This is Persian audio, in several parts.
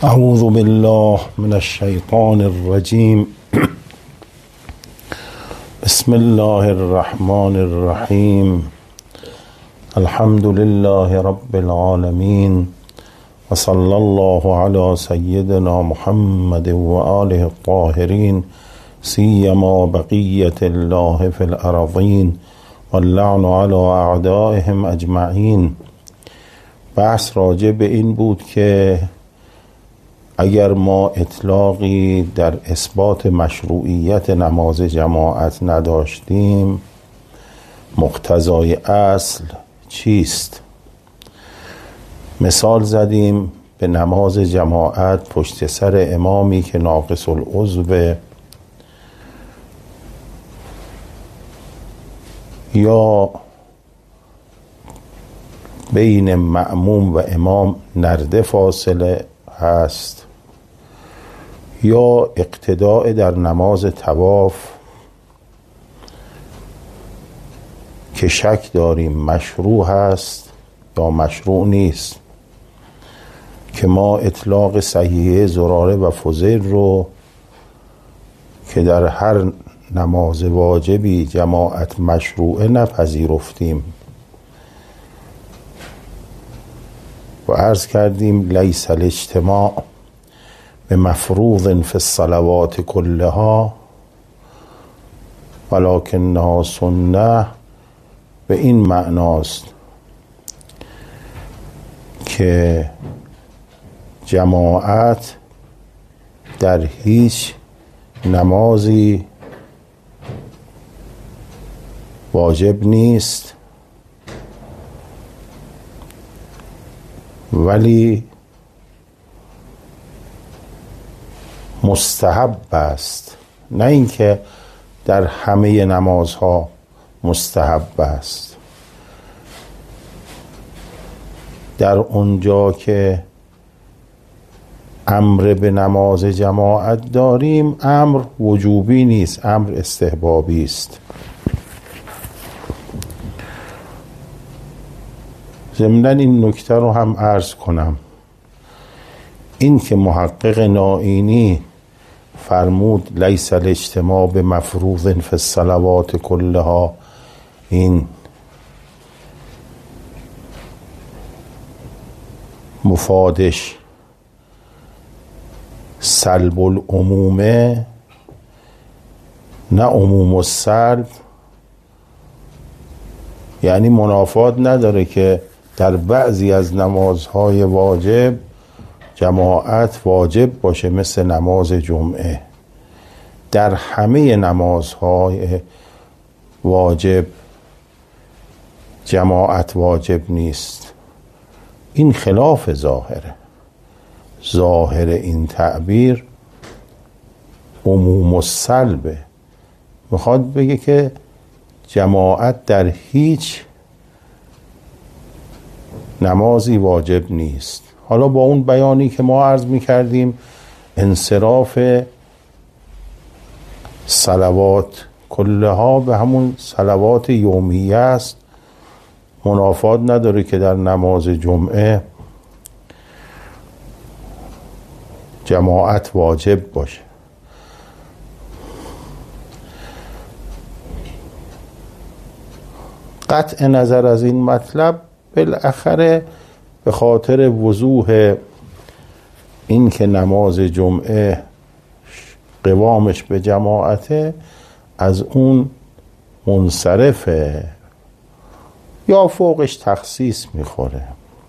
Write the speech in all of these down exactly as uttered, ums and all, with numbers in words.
اعوذ بالله من الشیطان الرجیم. بسم الله الرحمن الرحیم. الحمد لله رب العالمین و صلی الله علی سیدنا محمد و آله الطاهرین سیما بقیت الله فی الارضین واللعن علی اعدائهم اجمعین. بحث راجع به این بود که اگر ما اطلاقی در اثبات مشروعیت نماز جماعت نداشتیم، مقتضای اصل چیست؟ مثال زدیم به نماز جماعت پشت سر امامی که ناقص العضو یا بین مأموم و امام نرده فاصله هست، یا اقتداء در نماز طواف که شک داریم مشروع هست یا مشروع نیست، که ما اطلاق صحیحه زراره و فضیل رو که در هر نماز واجبی جماعت مشروعه نپذیرفتیم و عرض کردیم لیس الاجتماع به مفروض فی الصلوات کلها ولکنها سنه. به این معناست که جماعت در هیچ نمازی واجب نیست، ولی مستحب است. نه اینکه در همه نمازها مستحب است. در اونجا که امر به نماز جماعت داریم، امر وجوبی نیست، امر استحبابی است. ضمناً این نکته رو هم عرض کنم، این که محقق نائینی فرمود لیس الاجتماع به مفروض فی الصلوات کلها، این مفادش سلب العمومه نه عموم السلب، یعنی منافات نداره که در بعضی از نمازهای واجب جماعت واجب باشه مثل نماز جمعه، در همه نمازهای واجب جماعت واجب نیست. این خلاف ظاهره. ظاهر این تعبیر عموم السلبه، میخواد بگه که جماعت در هیچ نمازی واجب نیست. حالا با اون بیانی که ما عرض می‌کردیم انصراف صلوات کلها به همون صلوات یومیه است، منافات نداره که در نماز جمعه جماعت واجب باشه. قطع نظر از این مطلب، بالاخره به خاطر وضوح این که نماز جمعه قوامش به جماعته، از اون منصرفه یا فوقش تخصیص میخوره.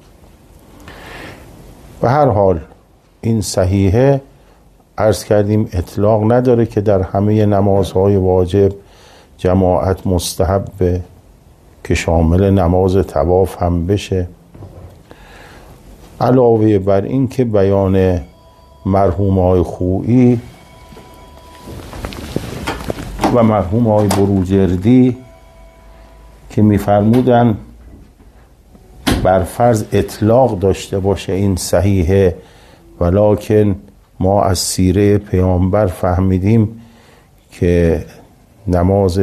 به هر حال این صحیحه، عرض کردیم اطلاق نداره که در همه نمازهای واجب جماعت مستحبه، که شامل نماز طواف هم بشه. علاوه بر این که بیان مرحوم های خویی و مرحوم های بروجردی که میفرمودن بر فرض اطلاق داشته باشه این صحیحه، ولکن ما از سیره پیامبر فهمیدیم که نماز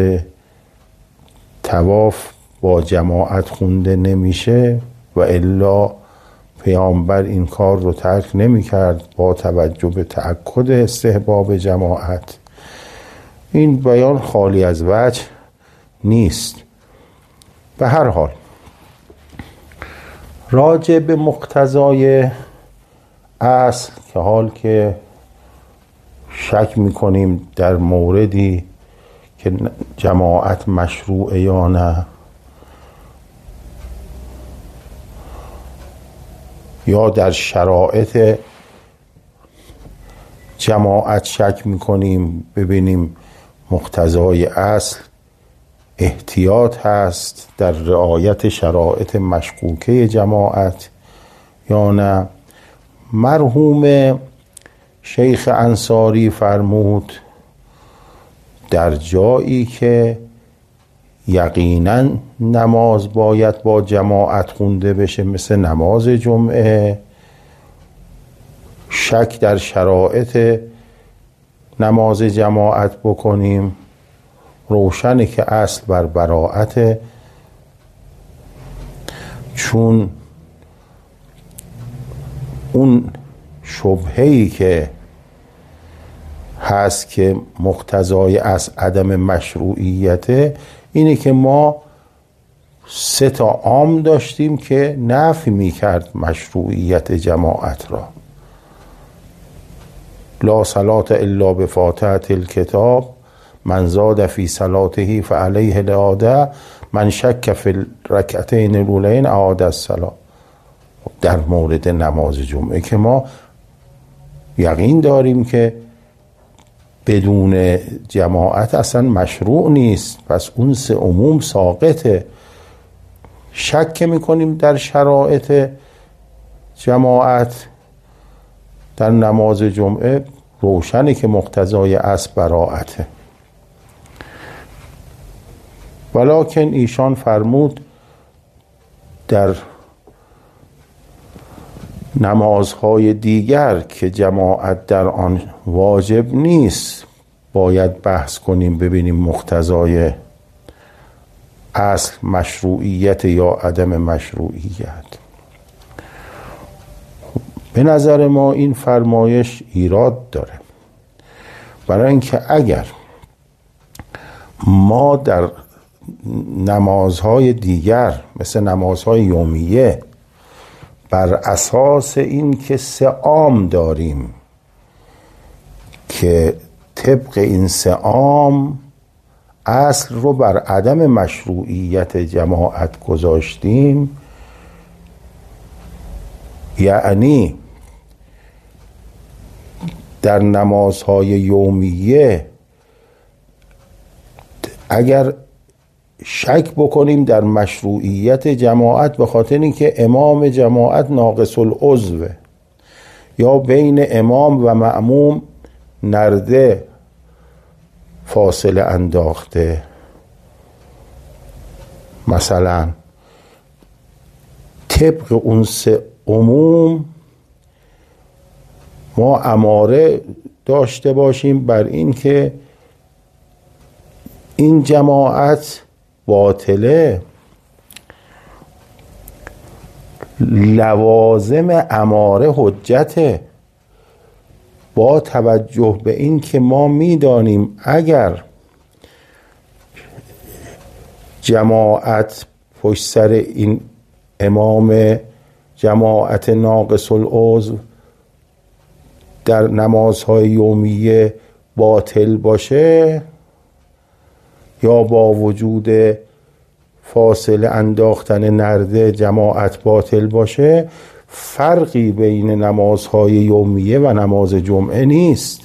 طواف با جماعت خونده نمیشه و الا پیامبر این کار رو ترک نمی کرد با توجه به تأکد استحباب جماعت. این بیان خالی از وجه نیست. به هر حال راجع به مقتضای اصل که حال که شک میکنیم در موردی که جماعت مشروعه یا نه، یا در شرایط جماعت شک میکنیم ببینیم مقتضای اصل احتیاط هست در رعایت شرایط مشکوکه جماعت یا نه، مرحوم شیخ انصاری فرمود در جایی که یقینا نماز باید با جماعت خونده بشه مثل نماز جمعه، شک در شرایط نماز جماعت بکنیم، روشنه که اصل بر براءت، چون اون شبهه‌ای که هست که مقتضای اصل عدم مشروعیته اینه که ما سه تا عام داشتیم که نفی میکرد مشروعیت جماعت را. لا صلاة الا بفاتحة الکتاب، من زاد فی صلاته فعلیه الاعاده، من شک فی الرکعتین الاولین اعاد الصلاة. در مورد نماز جمعه که ما یقین داریم که بدون جماعت اصلا مشروع نیست، پس اون سه عموم ساقطه. شک میکنیم در شرایط جماعت در نماز جمعه، روشنه که مقتضای اصل براءته. ولکن ایشان فرمود در نمازهای دیگر که جماعت در آن واجب نیست باید بحث کنیم ببینیم مقتضای اصل مشروعیت یا عدم مشروعیت. به نظر ما این فرمایش ایراد داره، برای اینکه اگر ما در نمازهای دیگر مثل نمازهای یومیه بر اساس این که سه عام داریم که طبق این سه عام اصل رو بر عدم مشروعیت جماعت گذاشتیم، یعنی در نمازهای یومیه اگر شک بکنیم در مشروعیت جماعت به خاطر اینکه امام جماعت ناقص العضوه یا بین امام و مأموم نرده فاصله انداخته، مثلا طبق اون سه عموم ما اماره داشته باشیم بر این که این جماعت باطله، لوازم اماره حجته، با توجه به این که ما میدانیم اگر جماعت پشت سر این امام جماعت ناقص العضو در نمازهای یومیه باطل باشه یا با وجود فاصله انداختن نرده جماعت باطل باشه، فرقی بین نمازهای یومیه و نماز جمعه نیست.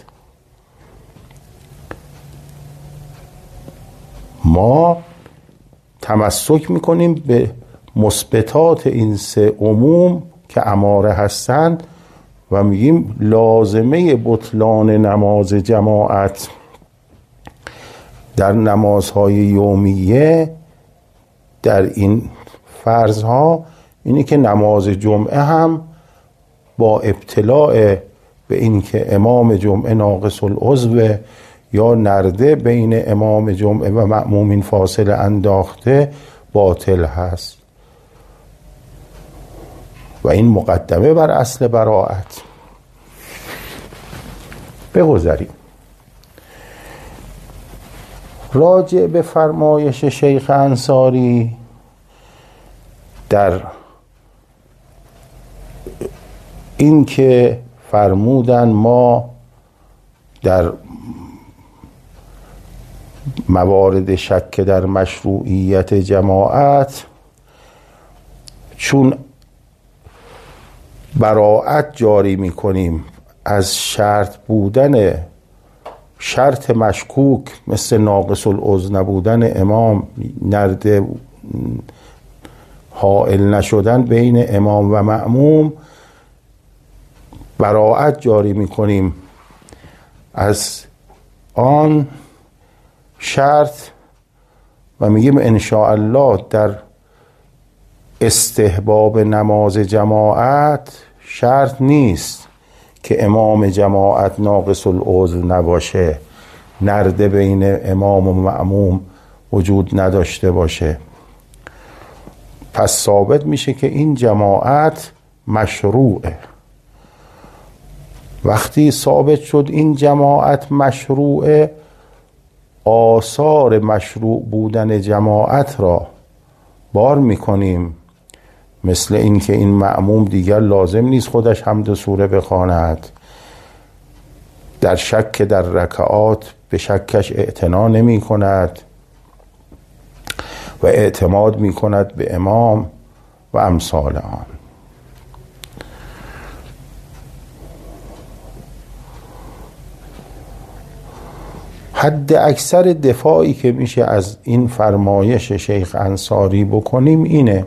ما تمسک میکنیم به مثبتات این سه عموم که اماره هستند و میگیم لازمه بطلان نماز جماعت در نمازهای یومیه در این فرضها اینه که نماز جمعه هم با ابتلاع به این که امام جمعه ناقص العضو یا نرده بین امام جمعه و مأمومین فاصله انداخته باطل هست. و این مقدمه بر اصل براءت. بگذاریم راجع به فرمایش شیخ انصاری در این که فرمودن ما در موارد شک در مشروعیت جماعت چون براءت جاری میکنیم از شرط بودن شرط مشکوک مثل ناقص العضو نبودن امام، نرد حائل نشدن بین امام و مأموم، براءت جاری میکنیم از آن شرط و میگیم انشاءالله در استحباب نماز جماعت شرط نیست که امام جماعت ناقص العضو نباشه، نرد بین امام و مأموم وجود نداشته باشه. پس ثابت میشه که این جماعت مشروعه. وقتی ثابت شد این جماعت مشروعه، آثار مشروع بودن جماعت را بار میکنیم، مثل این که این مأموم دیگر لازم نیست خودش حمد و سوره بخواند، در شک در رکعات به شکش اعتنا نمی کند و اعتماد می کند به امام و امثال آن. حد اکثر دفاعی که میشه از این فرمایش شیخ انصاری بکنیم اینه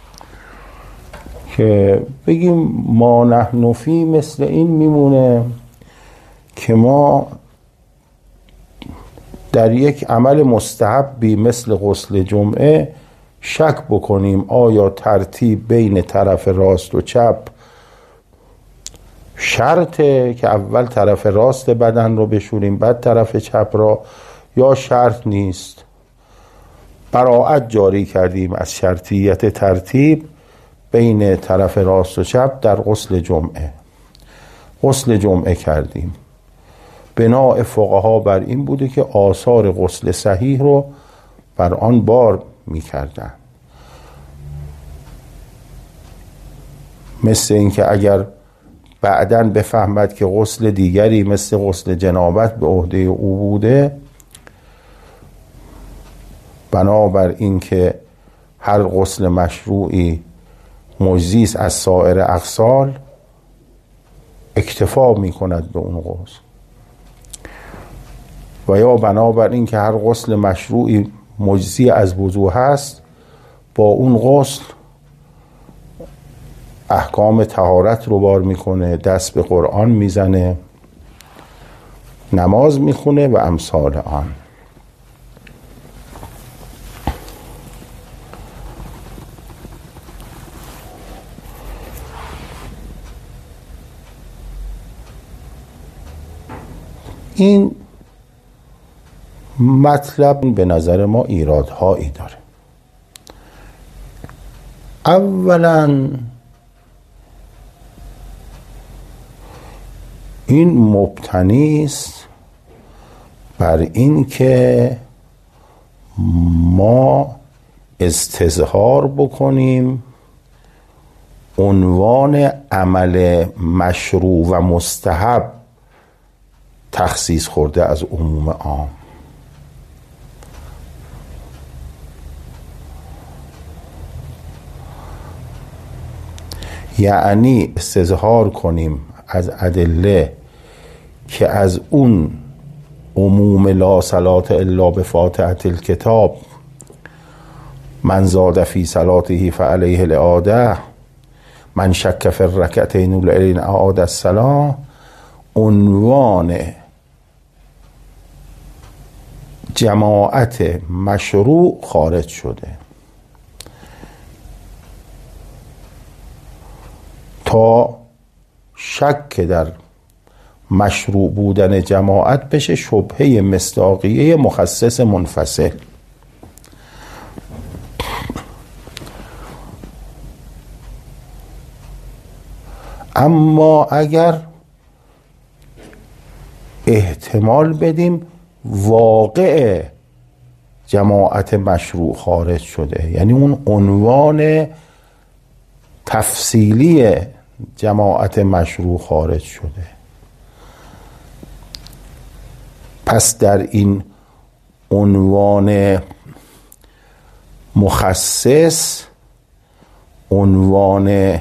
که بگیم ما نحن فی مثل این میمونه که ما در یک عمل مستحبی مثل غسل جمعه شک بکنیم آیا ترتیب بین طرف راست و چپ شرطه که اول طرف راست بدن رو بشوریم بعد طرف چپ را، یا شرط نیست. براءت جاری کردیم از شرطیت ترتیب بین طرف راست و چپ در غسل جمعه. غسل جمعه کردیم، بناء فقها بر این بوده که آثار غسل صحیح رو بر آن بار می کردن. مثل این که اگر بعداً بفهمد که غسل دیگری مثل غسل جنابت به عهده او بوده، بنابر این که هر غسل مشروعی مجزی است از سایر اغسال، اکتفا می کند به اون غسل. و یا بنابر این که هر غسل مشروعی مجزی از وضو هست، با اون غسل احکام طهارت رو بار میکنه، دست به قرآن میزنه، نماز میخونه و امثال آن. این مطلب به نظر ما ایرادهایی داره. اولا این مبتنی است بر این که ما استظهار بکنیم عنوان عمل مشروع و مستحب تخصیص خورده از عموم عام. یعنی استظهار کنیم از ادله که از اون عموم لا صلاة الا بفاتحة الکتاب، من زاد فی صلاته فعلیه الاعاده، من شک فی الرکعتین الاولین اعاد الصلاة، عنوان جماعت مشروع خارج شده تا شک در مشروع بودن جماعت بشه شبهه مصداقیه مخصص منفصل. اما اگر احتمال بدیم واقع جماعت مشروع خارج شده، یعنی اون عنوان تفصیلی جماعت مشروع خارج شده، پس در این عنوان مخصص، عنوان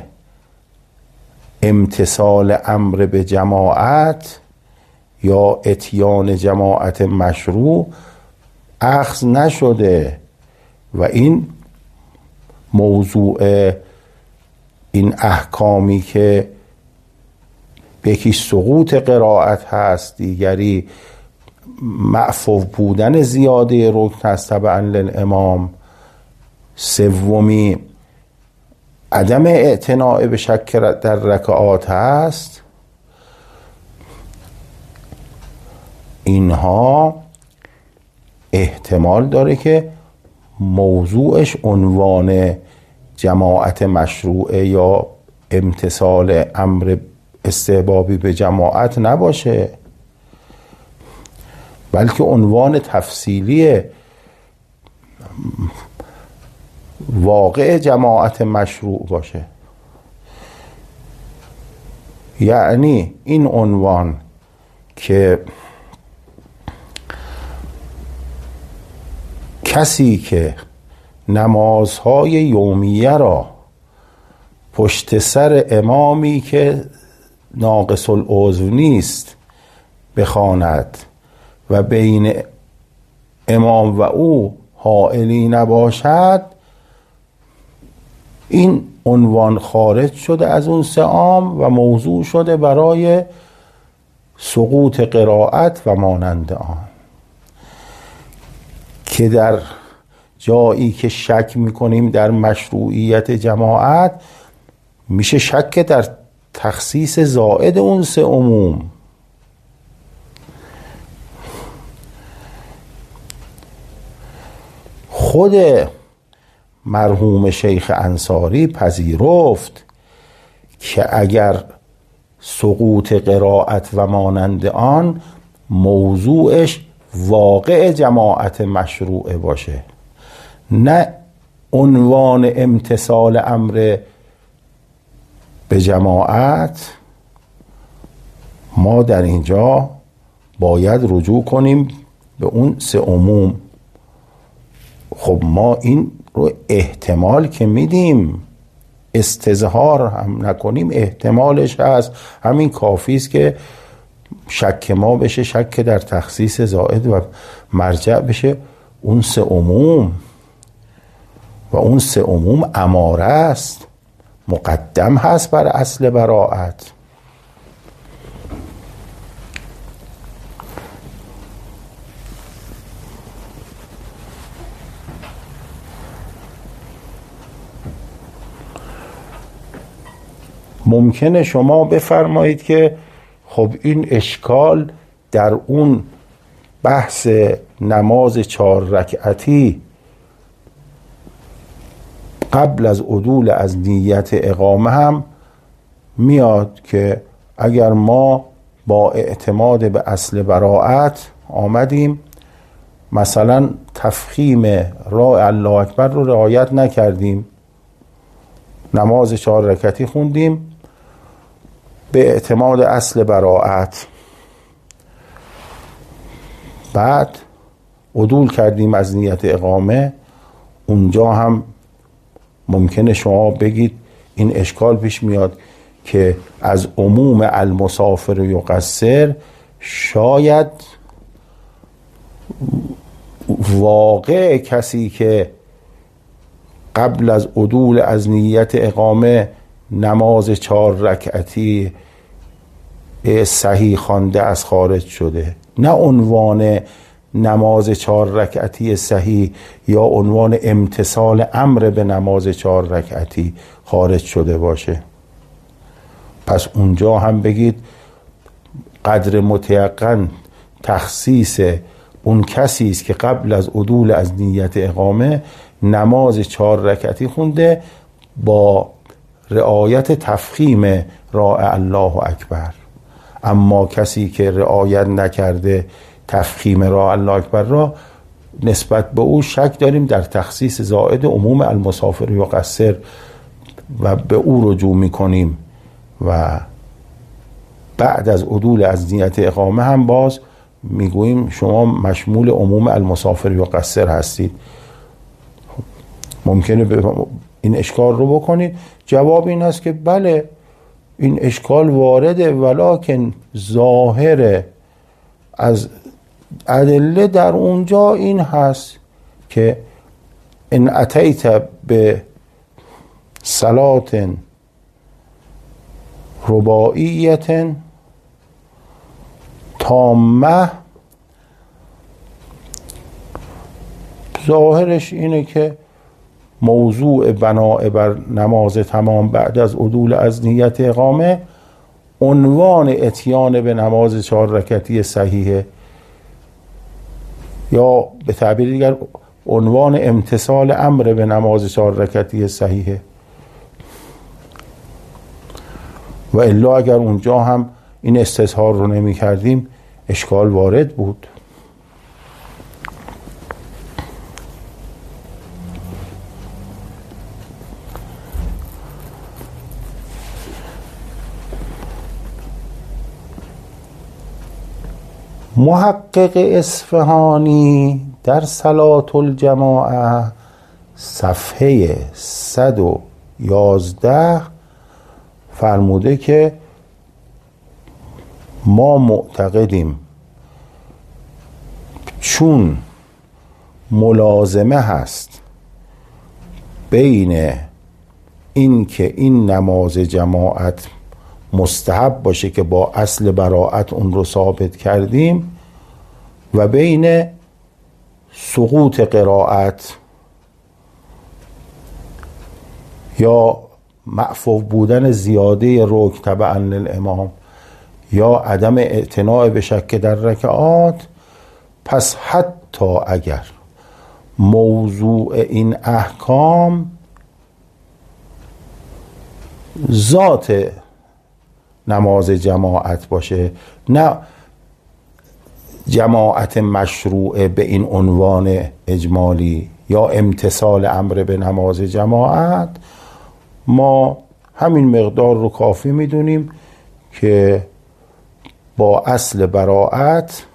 امتثال امر به جماعت یا اتیان جماعت مشروع اخذ نشده و این موضوع این احکامی که یکی سقوط قرائت هست، دیگری معفو بودن زیاده رکن هست تبعا للامام، سومی عدم اعتناء به شک در رکعات هست، اینها احتمال داره که موضوعش عنوان جماعت مشروعه یا امتثال امر استحبابی به جماعت نباشه، بلکه عنوان تفصیلی واقع جماعت مشروع باشه. یعنی این عنوان که کسی که نمازهای یومیه را پشت سر امامی که ناقص العضو نیست بخواند و بین امام و او حائلی نباشد، این عنوان خارج شده از اون سه عام و موضوع شده برای سقوط قرائت و مانند آن، که در جایی که شک میکنیم در مشروعیت جماعت میشه شک در تخصیص زائد اون سه عموم. خود مرحوم شیخ انصاری پذیرفت که اگر سقوط قرائت و مانند آن موضوعش واقع جماعت مشروعه باشه، نه عنوان امتثال امر به جماعت، ما در اینجا باید رجوع کنیم به اون سه عموم. خب ما این رو احتمال که میدیم، استظهار هم نکنیم، احتمالش هست، همین کافی است که شک ما بشه شک در تخصیص زائد و مرجع بشه اون سه عموم، و اون سه عموم اماره است، مقدم هست بر اصل براءت. ممکنه شما بفرمایید که خب این اشکال در اون بحث نماز چهار رکعتی قبل از عدول از نیت اقامه هم میاد که اگر ما با اعتماد به اصل براءت آمدیم مثلا تفخیم را الله اکبر رو رعایت نکردیم، نماز چهار رکعتی خوندیم به اعتماد اصل براءت، بعد عدول کردیم از نیت اقامه، اونجا هم ممکنه شما بگید این اشکال پیش میاد که از عموم المسافر یقصر شاید واقع کسی که قبل از عدول از نیت اقامه نماز چهار رکعتی صحیح خوانده از خارج شده، نه عنوان نماز چهار رکعتی صحیح یا عنوان امتثال امر به نماز چهار رکعتی خارج شده باشه. پس اونجا هم بگید قدر متیقن تخصیص اون کسی است که قبل از عدول از نیت اقامه نماز چهار رکعتی خونده با رعایت تفخیم راع الله اکبر. اما کسی که رعایت نکرده تفخیم راع الله اکبر را، نسبت به او شک داریم در تخصیص زائد عموم المسافر یقصر و به او رجوع میکنیم و بعد از عدول از نیت اقامه هم باز میگوییم شما مشمول عموم المسافر یقصر هستید. ممکنه این اشکال رو بکنید. جواب این است که بله این اشکال وارده، ولکن ظاهر از ادله در اونجا این هست که ان اتیت به صلات رباعیت تامه، ظاهرش اینه که موضوع بناء بر نماز تمام بعد از عدول از نیت اقامه عنوان اتیان به نماز چهار رکعتی صحیحه، یا به تعبیر دیگر عنوان امتثال امر به نماز چهار رکعتی صحیحه. و الا اگر اونجا هم این استظهار رو نمی کردیم اشکال وارد بود. محقق اصفهانی در صلاة الجماعه صفحه صد و یازده فرموده که ما معتقدیم چون ملازمه هست بین این که این نماز جماعت مستحب باشه که با اصل براءت اون رو ثابت کردیم و بین سقوط قرائت یا معفو بودن زیاده رکن تبعا للامام یا عدم اعتناء به شک در رکعات، پس حتی اگر موضوع این احکام ذات نماز جماعت باشه، نه جماعت مشروع به این عنوان اجمالی یا امتثال امر به نماز جماعت، ما همین مقدار رو کافی میدونیم که با اصل براءت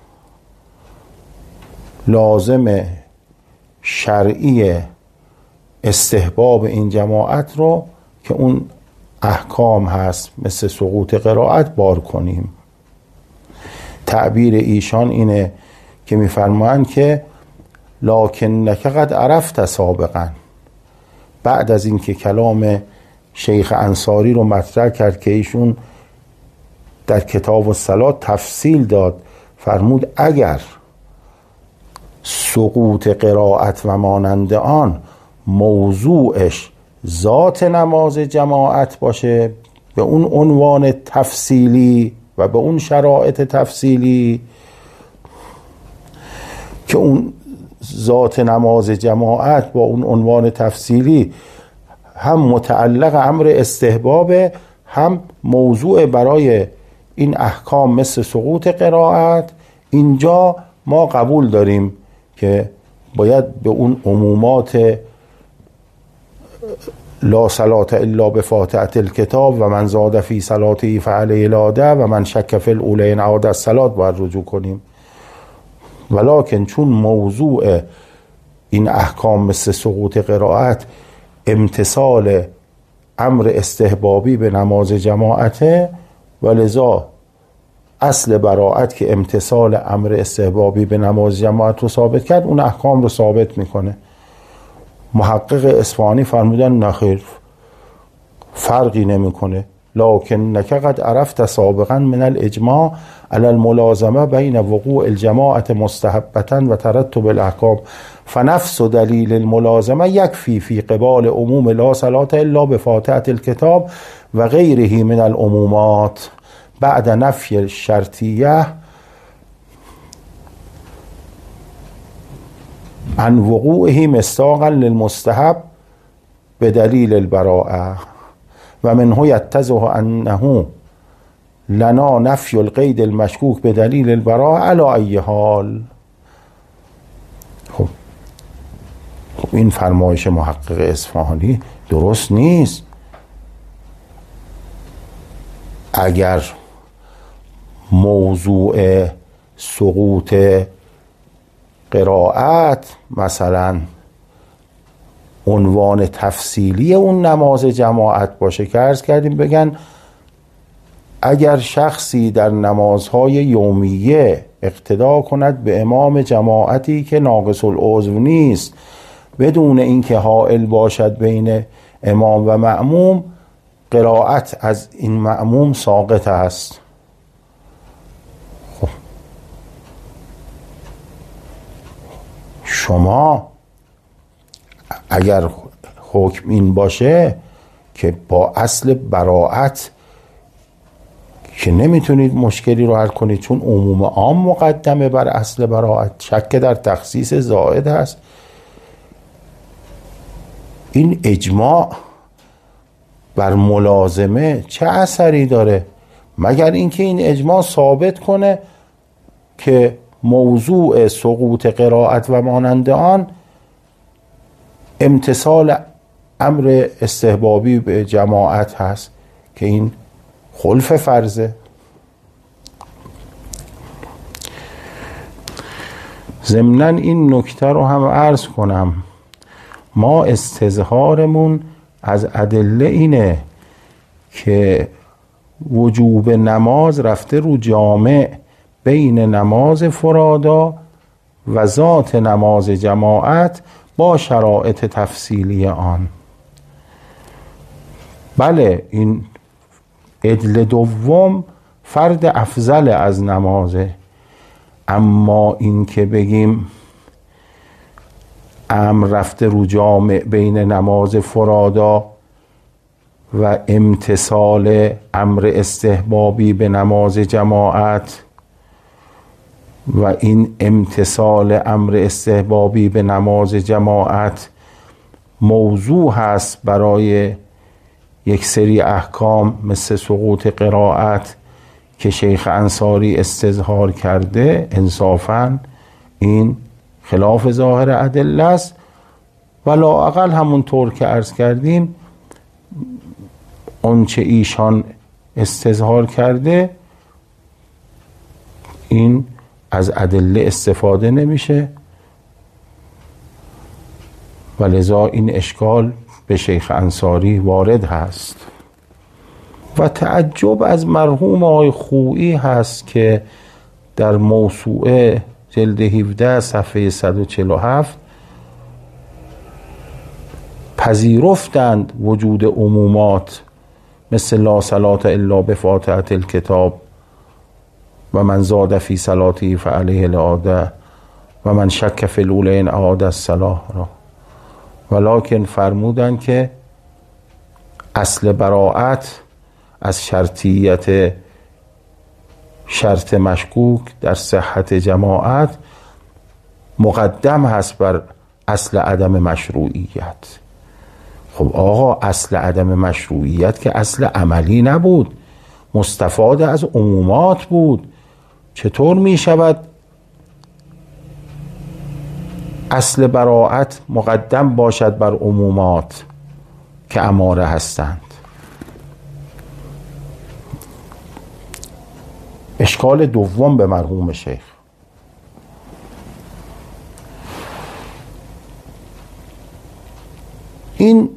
لازم شرعی استحباب این جماعت رو که اون احکام هست مثل سقوط قرائت بار کنیم. تعبیر ایشان اینه که میفرمایند که لکنک قد عرفت سابقا، بعد از اینکه کلام شیخ انصاری رو مطرح کرد که ایشون در کتاب الصلاة تفصیل داد، فرمود اگر سقوط قرائت و مانند آن موضوعش ذات نماز جماعت باشه به اون عنوان تفصیلی و به اون شرایط تفصیلی که اون ذات نماز جماعت با اون عنوان تفصیلی هم متعلق امر استحباب، هم موضوع برای این احکام مثل سقوط قرائت، اینجا ما قبول داریم که باید به اون عمومات لا صلاة الا بفاتحة الکتاب و من زاد فی صلاته فعلیه الاعاده و من شک فی الاولین عاد الصلاة باید رجوع کنیم. ولکن چون موضوع این احکام مثل سقوط قرائت امتثال امر استحبابی به نماز جماعته، ولذا اصل براءت که امتثال امر استحبابی به نماز جماعت رو ثابت کرد اون احکام رو ثابت میکنه. محقق اصفهانی فرمودن نخیر، فرقی نمیکنه. لکنک قد عرفت سابقا من الاجماع علی الملازمه بین وقوع الجماعت مستحبة و ترتب الاحکام فنفس دلیل الملازمه یکفی فی قبال عموم لا صلاة الا بفاتحة الکتاب و غیره من العمومات بعد نفی الشرطیه عن وقوعه مصداقا للمستحب به دلیل البراءه. و منه یتضح انه لنا نفی القید المشکوک به دلیل البراء علی ای حال. خب خب این فرمایش محقق اصفهانی درست نیست. اگر موضوع سقوط قرائت مثلا عنوان تفصیلی اون نماز جماعت باشه که عرض کردیم بگن اگر شخصی در نمازهای یومیه اقتدا کند به امام جماعتی که ناقص العضو نیست بدون اینکه حائل باشد بین امام و مأموم، قرائت از این مأموم ساقط است. خب شما اگر حکم این باشه که با اصل براءت که نمیتونید مشکلی رو حل کنید چون عموم عام مقدمه بر اصل براءت، شک در تخصیص زائد هست، این اجماع بر ملازمه چه اثری داره مگر اینکه این اجماع ثابت کنه که موضوع سقوط قرائت و مانند آن امتثال امر استحبابی به جماعت هست که این خلف فرضه. ضمناً این نکته رو هم عرض کنم، ما استظهارمون از ادله اینه که وجوب نماز رفته رو جامع بین نماز فرادا و ذات نماز جماعت با شرایط تفصیلی آن. بله این عدل دوم فرد افضل از نمازه، اما این که بگیم امر رفته رو جامع بین نماز فرادا و امتثال امر استحبابی به نماز جماعت و این امتثال امر استحبابی به نماز جماعت موضوع هست برای یک سری احکام مثل سقوط قرائت که شیخ انصاری استظهار کرده، انصافاً این خلاف ظاهر ادله است و لااقل همونطور که عرض کردیم آنچه ایشان استظهار کرده این از ادله استفاده نمیشه و لذا این اشکال به شیخ انصاری وارد هست. و تعجب از مرحوم آقای خویی هست که در موسوعه جلد هفده صفحه صد و چهل و هفت پذیرفتند وجود عمومات مثل لا صلاة الا بفاتحة الکتاب و من زاد فی صلاته فعلیه الاعاده و من شک فی الاولین اعاد الصلاة را، ولکن فرمودن که اصل براءت از شرطیت شرط مشکوک در صحت جماعت مقدم هست بر اصل عدم مشروعیت. خب آقا اصل عدم مشروعیت که اصل عملی نبود، مستفاد از عمومات بود، چطور می شود اصل براءت مقدم باشد بر عمومات که اماره هستند؟ اشکال دوم به مرحوم شیخ. این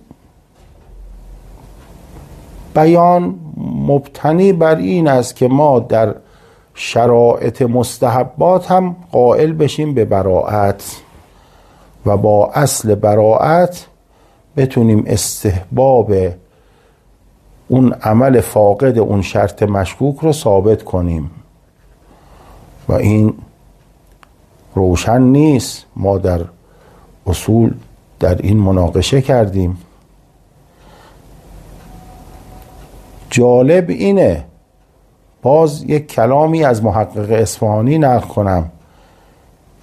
بیان مبتنی بر این است که ما در شرایط مستحبات هم قائل بشیم به براءت و با اصل براءت بتونیم استحباب اون عمل فاقد اون شرط مشکوک رو ثابت کنیم و این روشن نیست. ما در اصول در این مناقشه کردیم. جالب اینه، باز یک کلامی از محقق اصفهانی نقل کنم،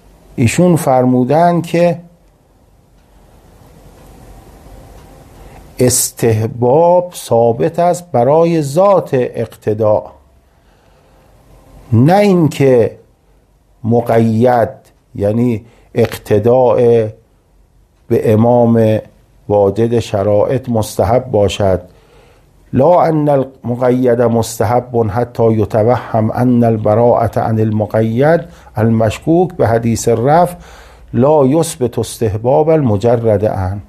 ایشون فرمودن که استحباب ثابت است برای ذات اقتدا، نه اینکه مقید یعنی اقتداء به امام واجد شرائط مستحب باشد. لا ان المقید مستحب حتی یتوهم ان البراءة عن المقید المشکوک به حدیث الرفع لا یثبت استحباب المجرد عنه.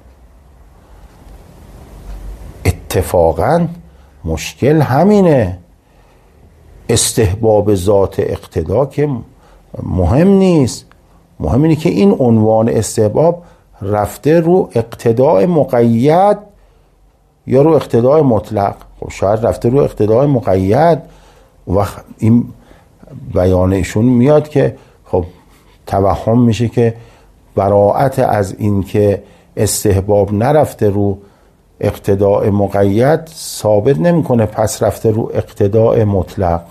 اتفاقا مشکل همینه، استحباب ذات اقتدا که مهم نیست، مهم اینه که این عنوان استحباب رفته رو اقتداء مقید یا رو اقتداء مطلق. خب شاید رفته رو اقتداء مقید، و این بیان ایشون میاد که خب توهم میشه که براءت از این که استحباب نرفته رو اقتداء مقید ثابت نمیکنه، پس رفته رو اقتداء مطلق.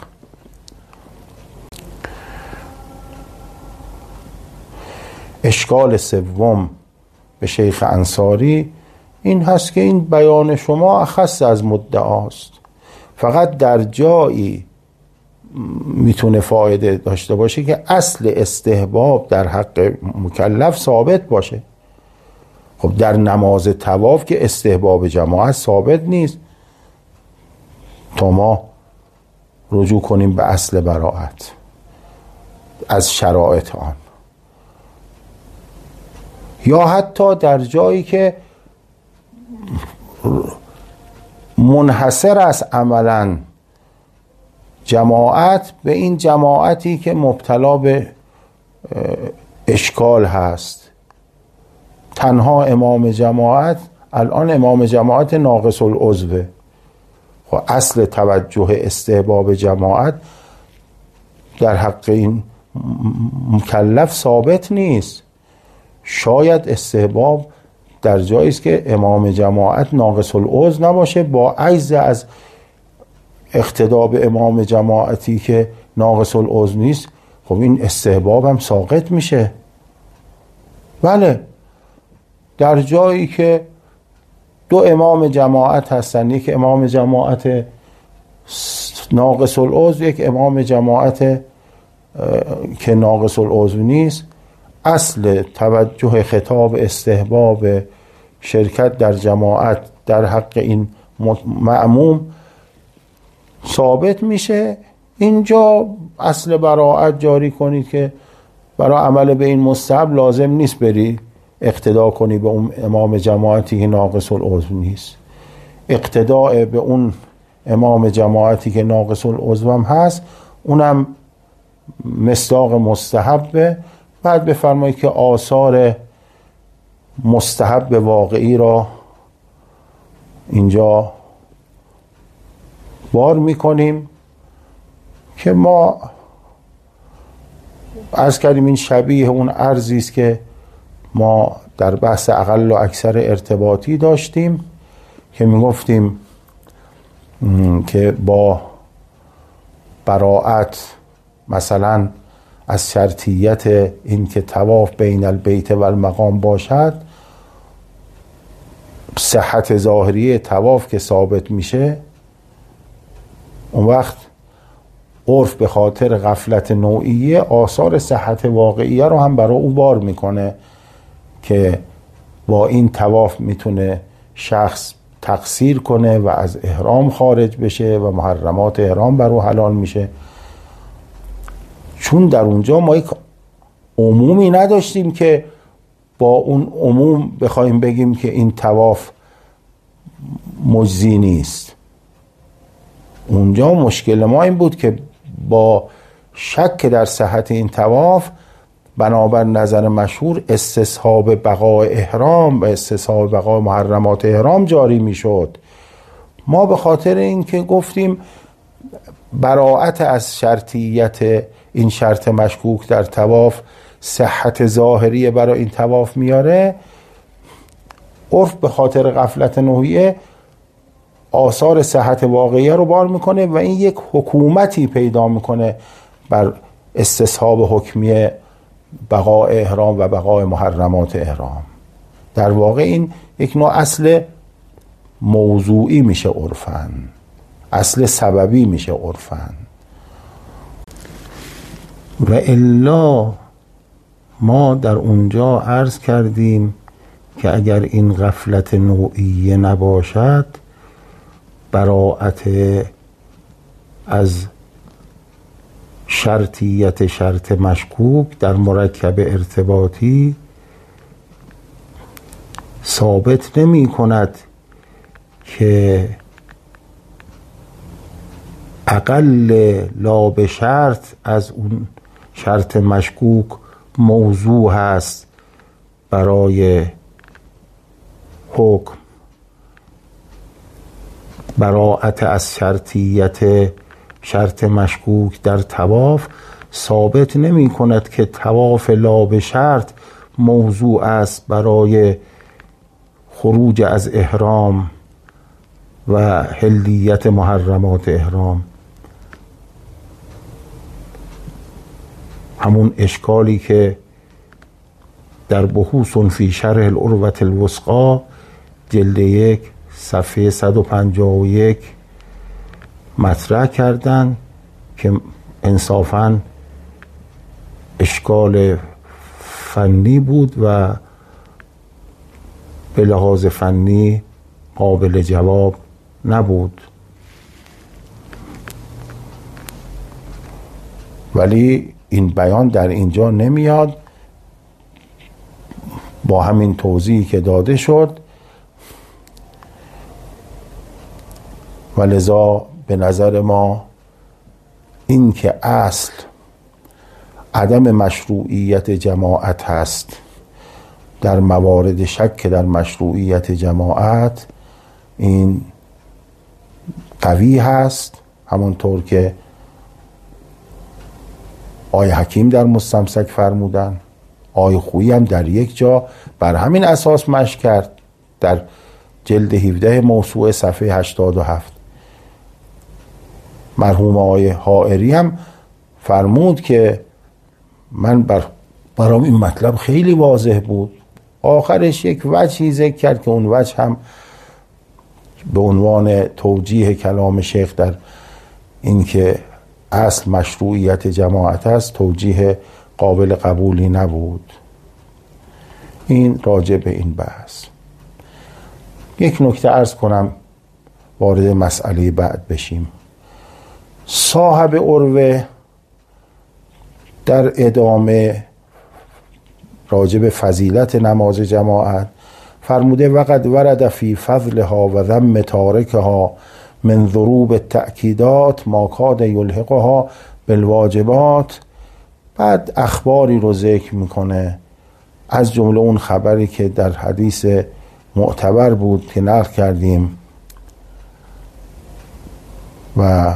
اشکال سوم به شیخ انصاری این هست که این بیان شما اخص از مدعاست، فقط در جایی میتونه فایده داشته باشه که اصل استحباب در حق مکلف ثابت باشه. خب در نماز طواف که استحباب جماعت ثابت نیست تا ما رجوع کنیم به اصل براءت از شرایط آن، یا حتی در جایی که منحصر است عملا جماعت به این جماعتی که مبتلا به اشکال هست، تنها امام جماعت الان امام جماعت ناقص العضوه. خب اصل توجه استحباب جماعت در حق این مکلف ثابت نیست. شاید استحباب در جایی است که امام جماعت ناقص العضو نباشه، با عجز از اقتدا به امام جماعتی که ناقص العضو نیست، خب این استحباب هم ساقط میشه. بله در جایی که دو امام جماعت هستن، یک امام جماعت ناقص العضو، یک امام جماعت که ناقص العضو نیست، اصل توجه خطاب استحباب شرکت در جماعت در حق این مأموم ثابت میشه. اینجا اصل براءت جاری کنید که برای عمل به این مستحب لازم نیست بری اقتدا کنی به اون امام جماعتی که ناقص العضو نیست، اقتداء به اون امام جماعتی که ناقص العضو هم هست اونم مصداق مستحبه. بعد بفرمایید که آثار مستحب واقعی را اینجا بار میکنیم که ما عرض کردیم این شبیه اون عرضی است که ما در بحث اقل و اکثر ارتباطی داشتیم که میگفتیم که با براءت مثلا از شرطیت این که طواف بین البیت و المقام باشد، صحت ظاهری طواف که ثابت میشه، اون وقت عرف به خاطر غفلت نوعیه آثار صحت واقعیه رو هم برای او بار میکنه که با این طواف میتونه شخص تقصیر کنه و از احرام خارج بشه و محرمات احرام بر او حلال میشه. چون در اونجا ما یک عمومی نداشتیم که با اون عموم بخوایم بگیم که این طواف مجزی نیست. اونجا مشکل ما این بود که با شک در صحت این طواف بنابر نظر مشهور استصحاب بقای احرام و استصحاب بقای محرمات احرام جاری میشد. ما به خاطر این که گفتیم براءت از شرطیت این شرط مشکوک در طواف صحت ظاهری برای این طواف میاره، عرف به خاطر غفلت نوعیه آثار صحت واقعیه رو بار میکنه و این یک حکومتی پیدا میکنه بر استصحاب حکمی بقای احرام و بقای محرمات احرام. در واقع این یک نوع اصل موضوعی میشه عرفاً، اصل سببی میشه عرفاً. و الا ما در اونجا عرض کردیم که اگر این غفلت نوعیه نباشد، براءت از شرطیت شرط مشکوک در مرکب ارتباطی ثابت نمی کند که اقل لا به شرط از اون شرط مشکوک موضوع هست برای حکم. براءت از شرطیت شرط مشکوک در طواف ثابت نمی کند که طواف لا به شرط موضوع است برای خروج از احرام و حلیت محرمات احرام. همون اشکالی که در بحوث فی شرح العروة الوثقی جلد یک صفحه صد و پنجاه و یک مطرح کردن که انصافاً اشکال فنی بود و به لحاظ فنی قابل جواب نبود، ولی این بیان در اینجا نمیاد. با همین توضیحی که داده شد و لذا به نظر ما این که اصل عدم مشروعیت جماعت هست در موارد شک در مشروعیت جماعت، این قوی هست، همونطور که آقای حکیم در مستمسک فرمودن، آقای خویی هم در یک جا بر همین اساس مشی کرد در جلد هفده موسوعه صفحه هشتاد و هفت. مرحوم آقای حائری هم فرمود که من بر برام این مطلب خیلی واضح بود. آخرش یک وجهی ذکر کرد که اون وجه هم به عنوان توجیه کلام شیخ در این که اصل مشروعیت جماعت است توجیه قابل قبولی نبود. این راجع به این بحث. یک نکته عرض کنم وارد مسئله بعد بشیم. صاحب عروه در ادامه راجع به فضیلت نماز جماعت فرموده وقد ورد فی فضلها و ذم تارکها من ضروب التأکیدات ما کاد یلحقها بالواجبات. بعد اخباری رو ذکر میکنه، از جمله اون خبری که در حدیث معتبر بود که نقل کردیم و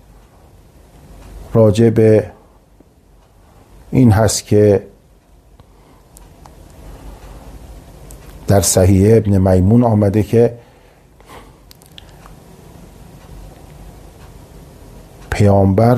راجع به این هست که در صحیح ابن میمون آمده که پیامبر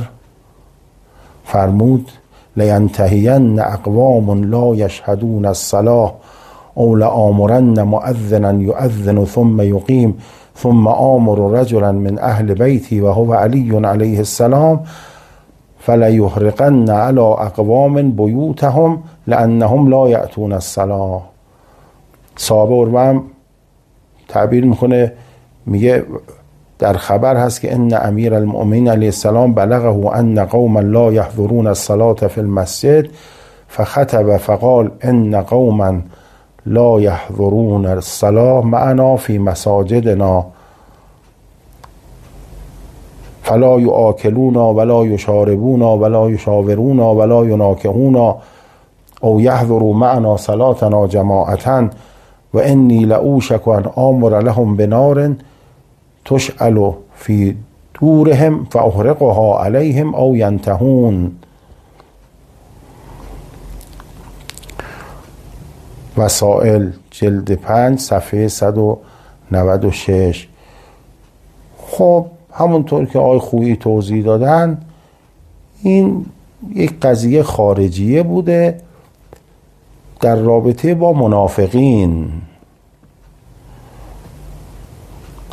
فرمود لینتهین اقوام لا یشهدون الصلاة او لآمرن مؤذنا یؤذن ثم یقیم ثم آمر رجلا من اهل بیتی و هو علی علیه السلام فلیحرقن علی اقوام بیوتهم لانهم لا یأتون الصلاة. صحابه عروه تعبیر میکنه، میگه در خبر هست که ان امیر المؤمنین علیه السلام بلغه ان قوما لا یحضرون الصلاة فی المسجد فخطب فقال ان قوما لا یحضرون الصلاة معنا فی مساجدنا فلا یآکلونا ولا یشاربونا ولا یشاورونا ولا یناکحونا او یحضروا معنا صلاتنا جماعتا و انی لأوشک ان آمر لهم بنار تشعل فی دورهم فاحرقها علیهم او ینتهون. وسائل جلد پنج صفحه صد و نود و شش. خب همونطور که آقای خویی توضیح دادن این یک قضیه خارجیه بوده در رابطه با منافقین.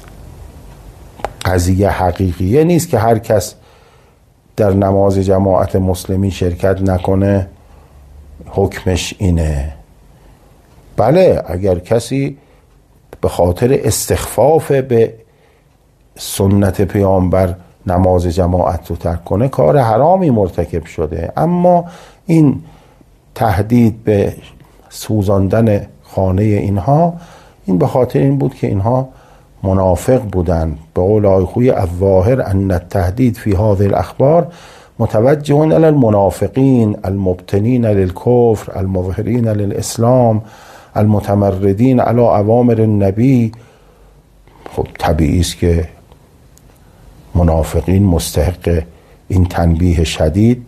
قضیه حقیقیه نیست که هر کس در نماز جماعت مسلمی شرکت نکنه حکمش اینه. بله اگر کسی به خاطر استخفاف به سنت پیامبر نماز جماعت رو ترک کنه کار حرامی مرتکب شده، اما این تهدید به سوزاندن خانه اینها این به خاطر این بود که اینها منافق بودند. به قول آقای خویی الظاهر ان التهدید فی هذه الاخبار متوجه الی المنافقین المبتنین للکفر المظهرین للاسلام المتمردین علی اوامر النبی. خب طبیعی است که منافقین مستحق این تنبیه شدید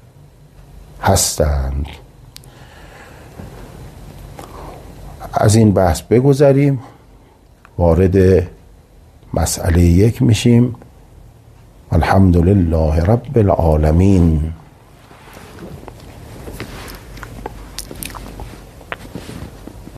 هستند. از این بحث بگذریم، وارد مسئله یک میشیم. الحمدلله رب العالمین.